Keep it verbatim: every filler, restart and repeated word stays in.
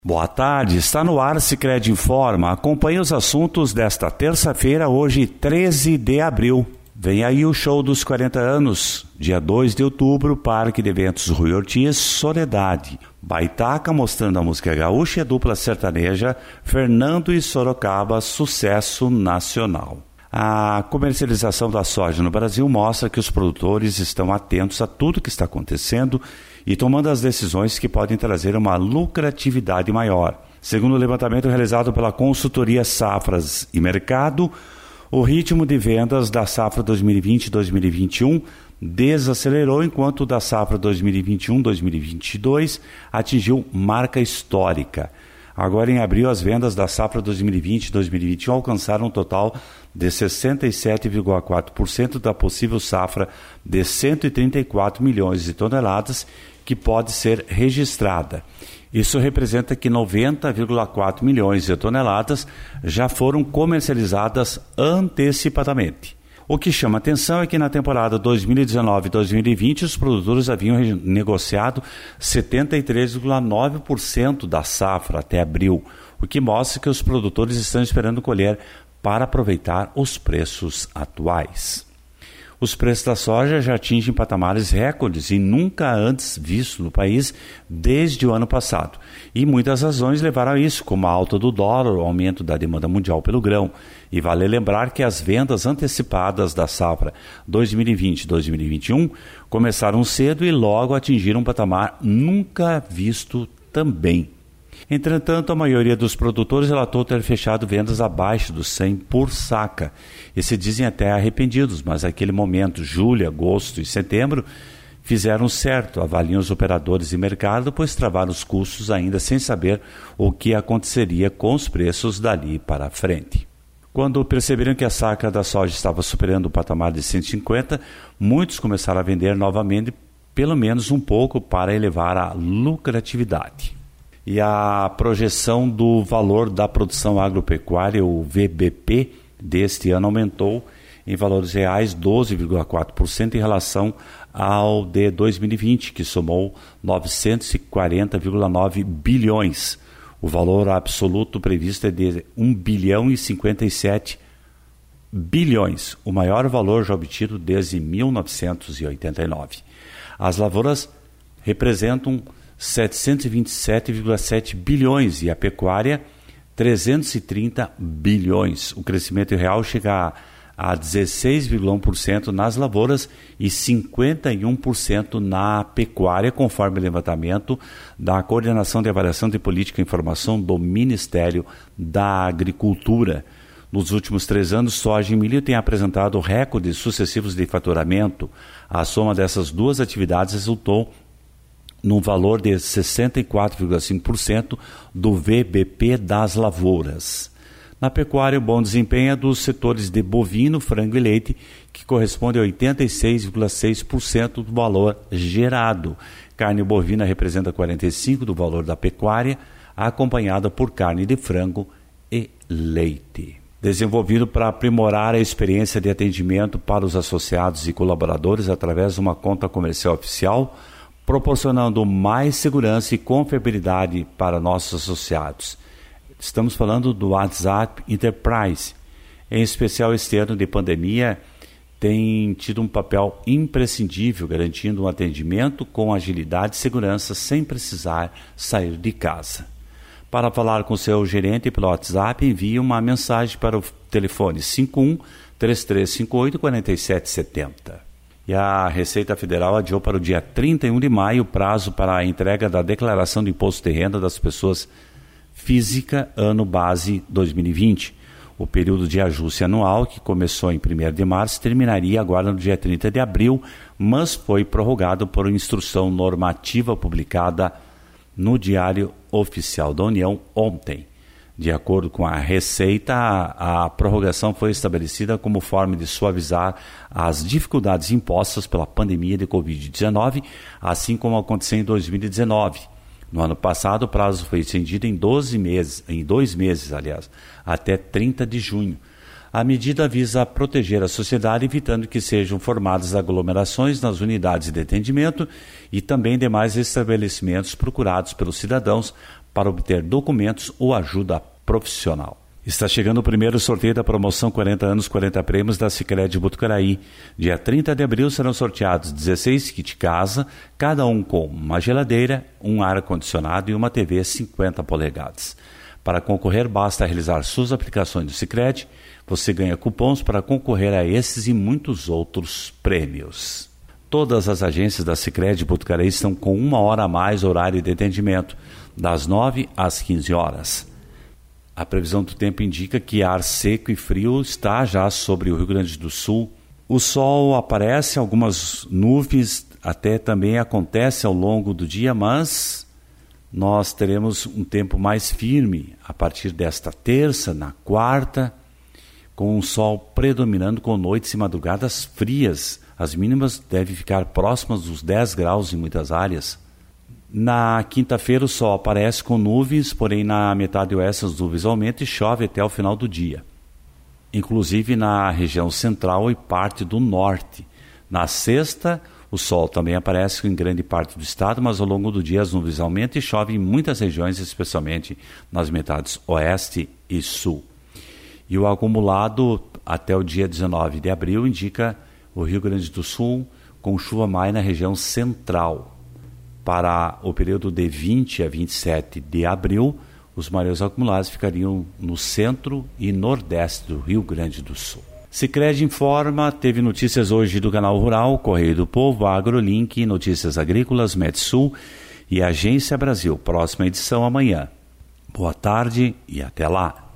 Boa tarde, está no ar Sicredi Informa. Acompanhe os assuntos desta terça-feira, hoje treze de abril. Vem aí o show dos quarenta anos, dia dois de outubro, Parque de Eventos Rui Ortiz, Soledade. Baitaca mostrando a música gaúcha e a dupla sertaneja Fernando e Sorocaba, sucesso nacional. A comercialização da soja no Brasil mostra que os produtores estão atentos a tudo que está acontecendo e tomando as decisões que podem trazer uma lucratividade maior. Segundo o levantamento realizado pela consultoria Safras e Mercado, o ritmo de vendas da safra dois mil e vinte dois mil e vinte e um desacelerou, enquanto o da safra dois mil e vinte e um dois mil e vinte e dois atingiu marca histórica. Agora, em abril, as vendas da safra dois mil e vinte dois mil e vinte e um alcançaram um total de sessenta e sete vírgula quatro por cento da possível safra de cento e trinta e quatro milhões de toneladas que pode ser registrada. Isso representa que noventa vírgula quatro milhões de toneladas já foram comercializadas antecipadamente. O que chama atenção é que na temporada dois mil e dezenove dois mil e vinte os produtores haviam negociado setenta e três vírgula nove por cento da safra até abril, o que mostra que os produtores estão esperando colher para aproveitar os preços atuais. Os preços da soja já atingem patamares recordes e nunca antes visto no país desde o ano passado. E muitas razões levaram a isso, como a alta do dólar, o aumento da demanda mundial pelo grão. E vale lembrar que as vendas antecipadas da safra dois mil e vinte dois mil e vinte e um começaram cedo e logo atingiram um patamar nunca visto também. Entretanto, a maioria dos produtores relatou ter fechado vendas abaixo dos cem por saca e se dizem até arrependidos, mas naquele momento, julho, agosto e setembro, fizeram certo, avaliam os operadores de mercado, pois travaram os custos ainda sem saber o que aconteceria com os preços dali para frente. Quando perceberam que a saca da soja estava superando o patamar de cento e cinquenta, muitos começaram a vender novamente, pelo menos um pouco, para elevar a lucratividade. E a projeção do valor da produção agropecuária, o V B P, deste ano aumentou em valores reais doze vírgula quatro por cento em relação ao de dois mil e vinte, que somou novecentos e quarenta vírgula nove bilhões. O valor absoluto previsto é de um bilhão e cinquenta e sete bilhões, o maior valor já obtido desde mil novecentos e oitenta e nove. As lavouras representam setecentos e vinte e sete vírgula sete bilhões e a pecuária trezentos e trinta bilhões. O crescimento real chega a, a dezesseis vírgula um por cento nas lavouras e cinquenta e um por cento na pecuária, conforme o levantamento da Coordenação de Avaliação de Política e Informação do Ministério da Agricultura. Nos últimos três anos, soja e milho têm apresentado recordes sucessivos de faturamento. A soma dessas duas atividades resultou no valor de sessenta e quatro vírgula cinco por cento do V B P das lavouras. Na pecuária, o bom desempenho é dos setores de bovino, frango e leite, que corresponde a oitenta e seis vírgula seis por cento do valor gerado. Carne bovina representa quarenta e cinco por cento do valor da pecuária, acompanhada por carne de frango e leite. Desenvolvido para aprimorar a experiência de atendimento para os associados e colaboradores através de uma conta comercial oficial, proporcionando mais segurança e confiabilidade para nossos associados. Estamos falando do WhatsApp Enterprise. Em especial, este ano de pandemia tem tido um papel imprescindível, garantindo um atendimento com agilidade e segurança sem precisar sair de casa. Para falar com seu gerente pelo WhatsApp, envie uma mensagem para o telefone cinco um, três três cinco oito, quatro sete sete zero. E a Receita Federal adiou para o dia trinta e um de maio o prazo para a entrega da declaração de imposto de renda das pessoas físicas ano base dois mil e vinte. O período de ajuste anual, que começou em primeiro de março, terminaria agora no dia trinta de abril, mas foi prorrogado por instrução normativa publicada no Diário Oficial da União ontem. De acordo com a Receita, a, a prorrogação foi estabelecida como forma de suavizar as dificuldades impostas pela pandemia de covid dezenove, assim como aconteceu em dois mil e dezenove. No ano passado, o prazo foi estendido em doze meses, em dois meses, aliás, até trinta de junho. A medida visa proteger a sociedade, evitando que sejam formadas aglomerações nas unidades de atendimento e também demais estabelecimentos procurados pelos cidadãos para obter documentos ou ajuda profissional. Está chegando o primeiro sorteio da promoção quarenta anos, quarenta prêmios da Sicredi Botucaraí. Dia trinta de abril serão sorteados dezesseis kits casa, cada um com uma geladeira, um ar-condicionado e uma T V cinquenta polegadas. Para concorrer, basta realizar suas aplicações do Sicredi. Você ganha cupons para concorrer a esses e muitos outros prêmios. Todas as agências da Sicredi Botucaraí estão com uma hora a mais horário de atendimento, das nove às quinze horas. A previsão do tempo indica que ar seco e frio está já sobre o Rio Grande do Sul. O sol aparece, algumas nuvens até também acontecem ao longo do dia, mas nós teremos um tempo mais firme a partir desta terça, na quarta, com o sol predominando com noites e madrugadas frias. As mínimas devem ficar próximas dos dez graus em muitas áreas. Na quinta-feira o sol aparece com nuvens, porém na metade oeste as nuvens aumentam e chove até o final do dia. Inclusive na região central e parte do norte. Na sexta, o sol também aparece em grande parte do estado, mas ao longo do dia as nuvens aumentam e chove em muitas regiões, especialmente nas metades oeste e sul. E o acumulado até o dia dezenove de abril indica o Rio Grande do Sul com chuva mais na região central. Para o período de vinte a vinte e sete de abril, os mareus acumulados ficariam no centro e nordeste do Rio Grande do Sul. Sicredi informa, teve notícias hoje do Canal Rural, Correio do Povo, AgroLink, Notícias Agrícolas, Metsul e Agência Brasil. Próxima edição amanhã. Boa tarde e até lá.